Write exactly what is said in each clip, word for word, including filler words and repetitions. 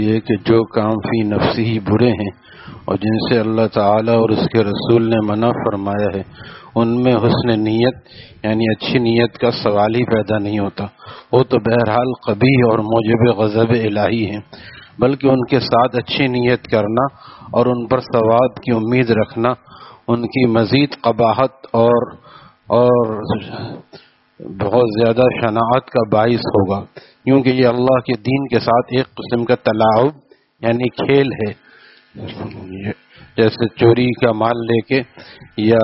یہ کہ جو کام فی نفسی ہی برے ہیں اور جن سے اللہ تعالیٰ اور اس کے رسول نے منع فرمایا ہے، ان میں حسن نیت یعنی اچھی نیت کا سوال ہی پیدا نہیں ہوتا، وہ تو بہرحال قبیح اور موجب غضب الہی ہیں، بلکہ ان کے ساتھ اچھی نیت کرنا اور ان پر ثواب کی امید رکھنا ان کی مزید قباحت اور اور بہت زیادہ شناعت کا باعث ہوگا، کیونکہ یہ اللہ کے دین کے ساتھ ایک قسم کا تلاعب یعنی کھیل ہے۔ جیسے چوری کا مال لے کے یا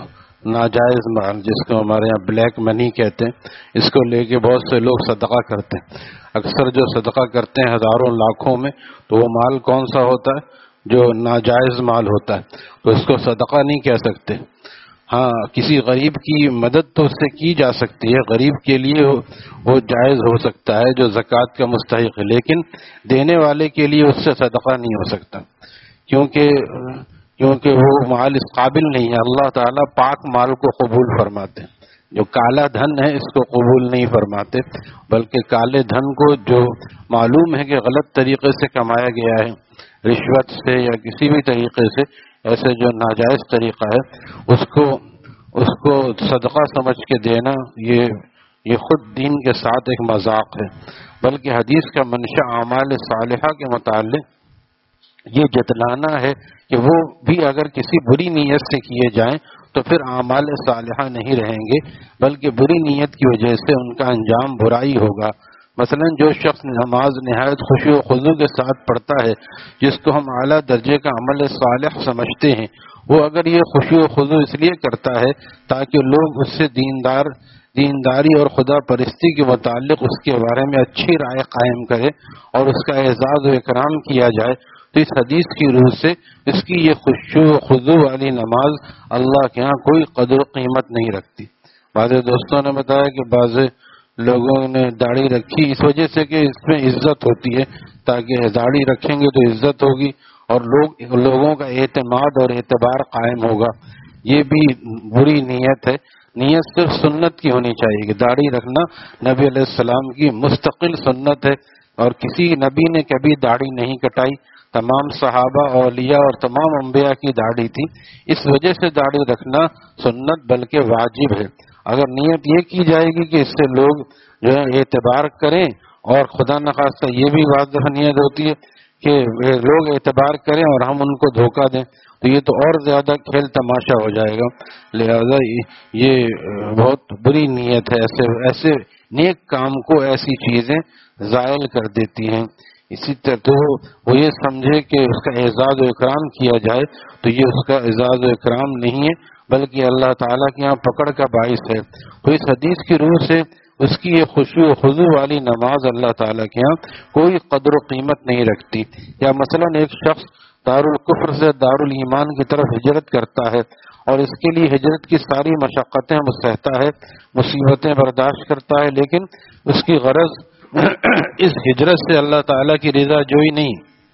ناجائز مال جس کو ہمارے یہاں بلیک منی کہتے ہیں، اس کو لے کے بہت سے لوگ صدقہ کرتے ہیں۔ اکثر جو صدقہ کرتے ہیں ہزاروں لاکھوں میں، تو وہ مال کون سا ہوتا ہے؟ جو ناجائز مال ہوتا ہے، تو اس کو صدقہ نہیں کہہ سکتے۔ ہاں، کسی غریب کی مدد تو اس سے کی جا سکتی ہے، غریب کے لیے وہ جائز ہو سکتا ہے جو زکوٰۃ کا مستحق ہے، لیکن دینے والے کے لیے اس سے صدقہ نہیں ہو سکتا، کیونکہ کیونکہ وہ مال اس قابل نہیں ہے۔ اللہ تعالیٰ پاک مال کو قبول فرماتے ہیں، جو کالا دھن ہے اس کو قبول نہیں فرماتے، بلکہ کالے دھن کو جو معلوم ہے کہ غلط طریقے سے کمایا گیا ہے، رشوت سے یا کسی بھی طریقے سے، ایسے جو ناجائز طریقہ ہے، اس کو اس کو صدقہ سمجھ کے دینا، یہ یہ خود دین کے ساتھ ایک مذاق ہے۔ بلکہ حدیث کا منشا اعمال صالحہ کے متعلق یہ جتلانا ہے کہ وہ بھی اگر کسی بری نیت سے کیے جائیں تو پھر اعمال صالحہ نہیں رہیں گے، بلکہ بری نیت کی وجہ سے ان کا انجام برائی ہوگا۔ مثلا جو شخص نماز نہایت خشوع و خضوع کے ساتھ پڑھتا ہے، جس کو ہم اعلیٰ درجے کا عمل صالح سمجھتے ہیں، وہ اگر یہ خشوع و خضوع اس لیے کرتا ہے تاکہ لوگ اس سے دیندار دینداری اور خدا پرستی کے متعلق اس کے بارے میں اچھی رائے قائم کرے اور اس کا اعزاز و اکرام کیا جائے، تو اس حدیث کی روح سے اس کی یہ خشوع و خضوع والی نماز اللہ کے ہاں کوئی قدر و قیمت نہیں رکھتی۔ بعض دوستوں نے بتایا کہ بعض لوگوں نے داڑھی رکھی اس وجہ سے کہ اس میں عزت ہوتی ہے، تاکہ داڑھی رکھیں گے تو عزت ہوگی اور لوگ لوگوں کا اعتماد اور اعتبار قائم ہوگا۔ یہ بھی بری نیت ہے۔ نیت صرف سنت کی ہونی چاہیے کہ داڑھی رکھنا نبی علیہ السلام کی مستقل سنت ہے، اور کسی نبی نے کبھی داڑھی نہیں کٹائی، تمام صحابہ، اولیاء اور تمام انبیاء کی داڑھی تھی، اس وجہ سے داڑھی رکھنا سنت بلکہ واجب ہے۔ اگر نیت یہ کی جائے گی کہ اس سے لوگ جو ہے اعتبار کریں، اور خدا نخواستہ یہ بھی واضح نیت ہوتی ہے کہ لوگ اعتبار کریں اور ہم ان کو دھوکہ دیں، تو یہ تو اور زیادہ کھیل تماشا ہو جائے گا۔ لہذا یہ بہت بری نیت ہے، ایسے ایسے نیک کام کو ایسی چیزیں زائل کر دیتی ہیں۔ اسی طرح تو وہ یہ سمجھے کہ اس کا اعزاز و اکرام کیا جائے، تو یہ اس کا اعزاز و اکرام نہیں ہے، بلکہ اللہ تعالیٰ کے یہاں پکڑ کا باعث ہے۔ تو اس حدیث کی روح سے اس کی یہ خشوع و خضوع والی نماز اللہ تعالیٰ کے یہاں کوئی قدر و قیمت نہیں رکھتی۔ یا مثلا ایک شخص دارالکفر سے دارالایمان کی طرف ہجرت کرتا ہے، اور اس کے لیے ہجرت کی ساری مشقتیں وہ سہتا ہے، مصیبتیں برداشت کرتا ہے، لیکن اس کی غرض اس ہجرت سے اللہ تعالیٰ کی رضا جوئی نہیں،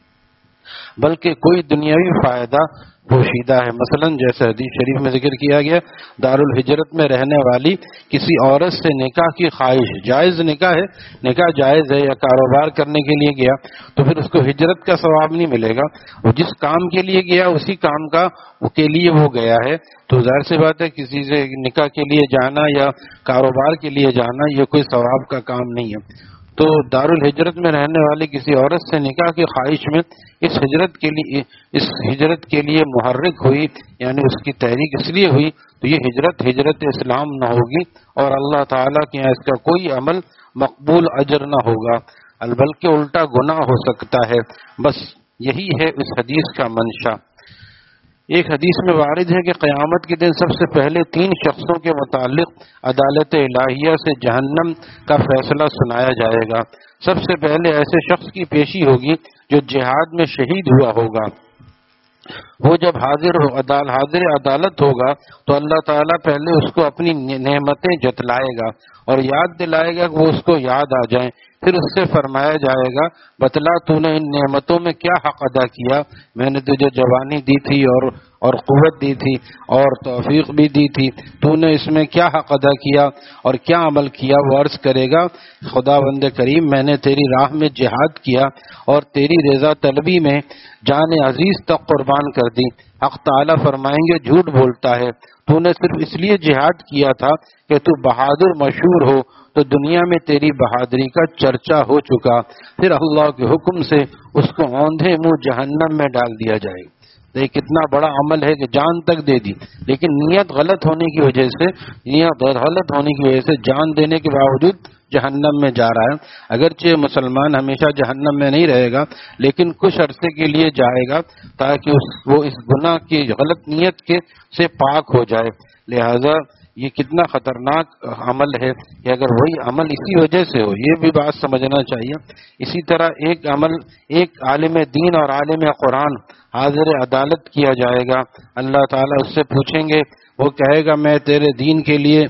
بلکہ کوئی دنیاوی فائدہ پوشیدہ ہے۔ مثلا جیسے حدیث شریف میں ذکر کیا گیا، دارالہجرت میں رہنے والی کسی عورت سے نکاح کی خواہش، جائز نکاح ہے، نکاح جائز ہے، یا کاروبار کرنے کے لیے گیا، تو پھر اس کو ہجرت کا ثواب نہیں ملے گا۔ وہ جس کام کے لیے گیا اسی کام کا کے لیے وہ گیا ہے، تو ظاہر سی بات ہے کسی سے نکاح کے لیے جانا یا کاروبار کے لیے جانا یہ کوئی ثواب کا کام نہیں ہے۔ تو دارالہجرت میں رہنے والی کسی عورت سے نکاح کی خواہش میں اس ہجرت کے لیے اس ہجرت کے لیے محرک ہوئی، یعنی اس کی تحریک اس لیے ہوئی، تو یہ ہجرت ہجرت اسلام نہ ہوگی، اور اللہ تعالیٰ کے یہاں اس کا کوئی عمل مقبول اجر نہ ہوگا، بلکہ الٹا گناہ ہو سکتا ہے۔ بس یہی ہے اس حدیث کا منشا۔ ایک حدیث میں وارد ہے کہ قیامت کے دن سب سے پہلے تین شخصوں کے متعلق عدالت الہیہ سے جہنم کا فیصلہ سنایا جائے گا۔ سب سے پہلے ایسے شخص کی پیشی ہوگی جو جہاد میں شہید ہوا ہوگا، وہ جب حاضر ہو عدال حاضر عدالت ہوگا تو اللہ تعالیٰ پہلے اس کو اپنی نعمتیں جتلائے گا اور یاد دلائے گا کہ وہ اس کو یاد آ جائیں. پھر اس سے فرمایا جائے گا بتلا تو نے ان نعمتوں میں کیا حق ادا کیا. میں نے تجھے جوانی دی تھی اور اور قوت دی تھی اور توفیق بھی دی تھی, تو نے اس میں کیا حق ادا کیا اور کیا عمل کیا. وہ عرض کرے گا خدا بند کریم میں نے تیری راہ میں جہاد کیا اور تیری رضا طلبی میں جان عزیز تک قربان کر دی. حق تعالیٰ فرمائیں گے جھوٹ بولتا ہے, تو نے صرف اس لیے جہاد کیا تھا کہ تو بہادر مشہور ہو, تو دنیا میں تیری بہادری کا چرچا ہو چکا. پھر اللہ کے حکم سے اس کو اوندھے منہ جہنم میں ڈال دیا جائے گا. یہ کتنا بڑا عمل ہے کہ جان تک دے دی, لیکن نیت غلط ہونے کی وجہ سے نیت غلط ہونے کی وجہ سے جان دینے کے باوجود جہنم میں جا رہا ہے. اگرچہ مسلمان ہمیشہ جہنم میں نہیں رہے گا, لیکن کچھ عرصے کے لیے جائے گا تاکہ اس وہ اس گناہ کی غلط نیت کے سے پاک ہو جائے. لہذا یہ کتنا خطرناک عمل ہے کہ اگر وہی عمل اسی وجہ سے ہو, یہ بھی بات سمجھنا چاہیے. اسی طرح ایک عمل ایک عالم دین اور عالم قرآن حاضر عدالت کیا جائے گا. اللہ تعالیٰ اس سے پوچھیں گے, وہ کہے گا میں تیرے دین کے لیے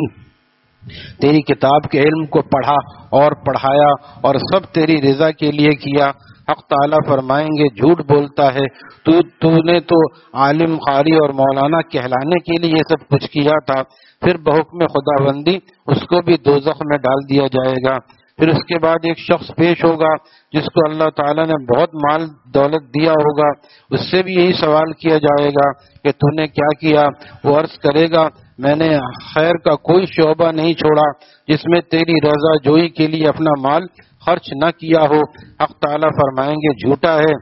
تیری کتاب کے علم کو پڑھا اور پڑھایا اور سب تیری رضا کے لیے کیا. حق تعالیٰ فرمائیں گے جھوٹ بولتا ہے, تو تو نے تو عالم قاری اور مولانا کہلانے کے لیے یہ سب کچھ کیا تھا. پھر بحکم خدا بندی اس کو بھی دوزخ میں ڈال دیا جائے گا. پھر اس کے بعد ایک شخص پیش ہوگا جس کو اللہ تعالیٰ نے بہت مال دولت دیا ہوگا, اس سے بھی یہی سوال کیا جائے گا کہ تو نے کیا کیا. وہ عرض کرے گا میں نے خیر کا کوئی شعبہ نہیں چھوڑا جس میں تیری رضا جوئی کے لیے اپنا مال خرچ نہ کیا ہو. حق تعالیٰ فرمائیں گے جھوٹا ہے,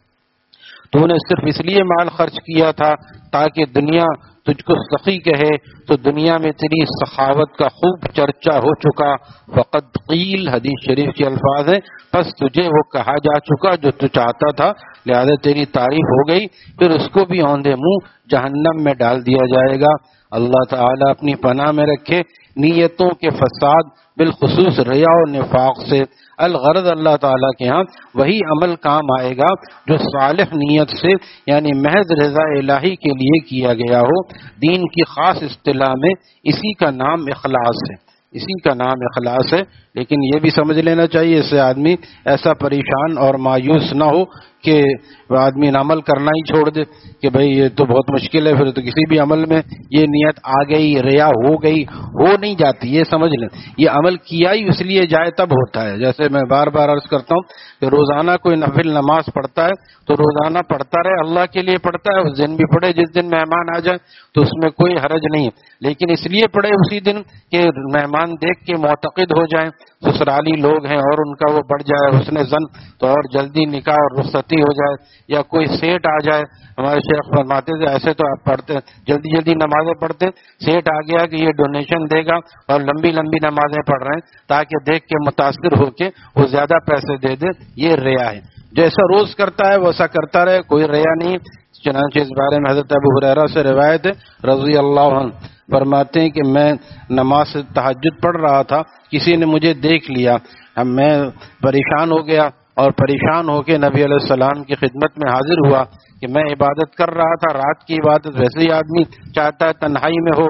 تو نے صرف اس لیے مال خرچ کیا تھا تاکہ دنیا تجھ کو سخی کہے, تو دنیا میں تیری سخاوت کا خوب چرچا ہو چکا. فقط قیل حدیث شریف کے الفاظ ہیں, بس تجھے وہ کہا جا چکا جو تو چاہتا تھا, لہذا تیری تعریف ہو گئی. پھر اس کو بھی اوندھے منہ جہنم میں ڈال دیا جائے گا. اللہ تعالیٰ اپنی پناہ میں رکھے نیتوں کے فساد بالخصوص ریا و نفاق سے. الغرض اللہ تعالیٰ کے ہاں وہی عمل کام آئے گا جو صالح نیت سے یعنی محض رضا الہی کے لیے کیا گیا ہو. دین کی خاص اصطلاح میں اسی کا نام اخلاص ہے, اسی کا نام اخلاص ہے. لیکن یہ بھی سمجھ لینا چاہیے اس سے آدمی ایسا پریشان اور مایوس نہ ہو کہ آدمی عمل کرنا ہی چھوڑ دے کہ بھئی یہ تو بہت مشکل ہے. پھر تو کسی بھی عمل میں یہ نیت آ گئی, ریا ہو گئی, ہو نہیں جاتی. یہ سمجھ لیں یہ عمل کیا ہی اس لیے جائے تب ہوتا ہے. جیسے میں بار بار عرض کرتا ہوں کہ روزانہ کوئی نفل نماز پڑھتا ہے تو روزانہ پڑھتا رہے, اللہ کے لیے پڑھتا ہے, اس دن بھی پڑھے جس دن مہمان آ جائے تو اس میں کوئی حرج نہیں, لیکن اس لیے پڑھے اسی دن کہ مہمان دیکھ کے معتقد ہو جائیں, سسرالی لوگ ہیں اور ان کا وہ بڑھ جائے حسن زن تو اور جلدی نکاح اور رخصتی ہو جائے, یا کوئی سیٹ آ جائے. ہمارے شیخ فرماتے تھے ایسے تو آپ پڑھتے جلدی جلدی نمازیں پڑھتے, سیٹ آ گیا کہ یہ ڈونیشن دے گا اور لمبی لمبی نمازیں پڑھ رہے ہیں تاکہ دیکھ کے متاثر ہو کے وہ زیادہ پیسے دے دے. یہ ریا ہے. جیسا روز کرتا ہے ویسا کرتا رہے, کوئی ریا نہیں. چنانچہ اس بارے میں حضرت ابو ہریرہ سے روایت ہے رضی اللہ عنہ, فرماتے ہیں کہ میں نماز سے تہجد پڑھ رہا تھا, کسی نے مجھے دیکھ لیا, اب میں پریشان ہو گیا اور پریشان ہو کے نبی علیہ السلام کی خدمت میں حاضر ہوا کہ میں عبادت کر رہا تھا. رات کی عبادت ویسے ہی آدمی چاہتا ہے تنہائی میں ہو,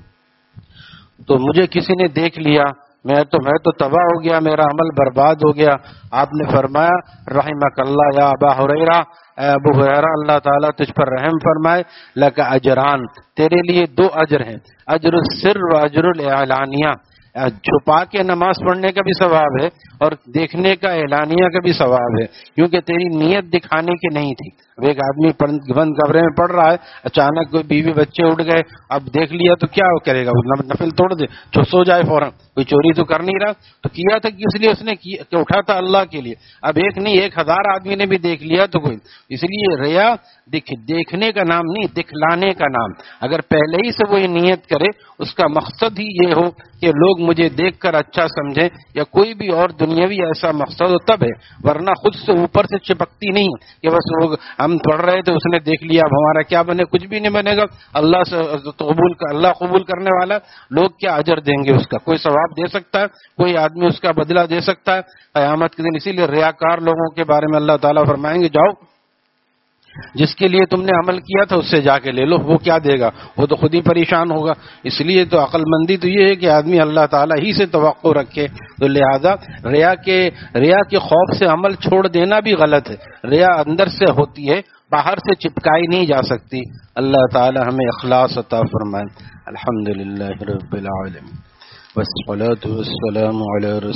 تو مجھے کسی نے دیکھ لیا, میں تو میں تو تباہ ہو گیا, میرا عمل برباد ہو گیا. آپ نے فرمایا رحمک اللہ یا ابا ہریرہ, اے ابو ہریرہ اللہ تعالیٰ تجھ پر رحم فرمائے, لک اجران, تیرے لیے دو اجر ہیں, اجر السر و اجر الاعلانیہ. چھپا کے نماز پڑھنے کا بھی ثواب ہے اور دیکھنے کا اعلانیہ کا بھی ثواب ہے, کیونکہ تیری نیت دکھانے کی نہیں تھی. اب ایک آدمی بند کمرے میں پڑھ رہا ہے, اچانک کوئی بیوی بچے اٹھ گئے, اب دیکھ لیا تو کیا کرے گا, نفل توڑ دے, جو سو جائے فوراً. کوئی چوری تو کر نہیں رہا, تو کیا تھا کہ اس لیے اس نے کہ اٹھا تھا اللہ کے لیے. اب ایک نہیں ایک ہزار آدمی نے بھی دیکھ لیا تو کوئی, اس لیے ریا دیکھ دیکھنے کا نام نہیں, دکھلانے کا نام. اگر پہلے ہی سے وہ یہ نیت کرے, اس کا مقصد ہی یہ ہو کہ لوگ مجھے دیکھ کر اچھا سمجھیں, یا کوئی بھی اور دنیاوی ایسا مقصد ہو تب ہے, ورنہ خود سے اوپر سے چپکتی نہیں کہ بس وہ ہم پڑھ رہے تھے اس نے دیکھ لیا اب ہمارا کیا بنے, کچھ بھی نہیں بنے گا. اللہ سے قبول اللہ قبول کرنے والا, لوگ کیا اجر دیں گے, اس کا کوئی ثواب دے سکتا ہے, کوئی آدمی اس کا بدلہ دے سکتا ہے قیامت کے دن. اسی لیے ریاکار لوگوں کے بارے میں اللہ تعالیٰ فرمائیں گے جاؤ جس کے لیے تم نے عمل کیا تھا اس سے جا کے لے لو، وہ کیا دے گا؟ وہ تو خود ہی پریشان ہوگا۔ اس لیے تو عقل مندی تو یہ ہے کہ آدمی اللہ تعالیٰ ہی سے توقع رکھے۔ تو لہذا ریا کے ریا کے خوف سے عمل چھوڑ دینا بھی غلط ہے۔ ریا اندر سے ہوتی ہے، باہر سے چپکائی نہیں جا سکتی۔ اللہ تعالی ہمیں اخلاص عطا فرمائے۔ الحمدللہ رب العالمین والصلاة والسلام علی رسول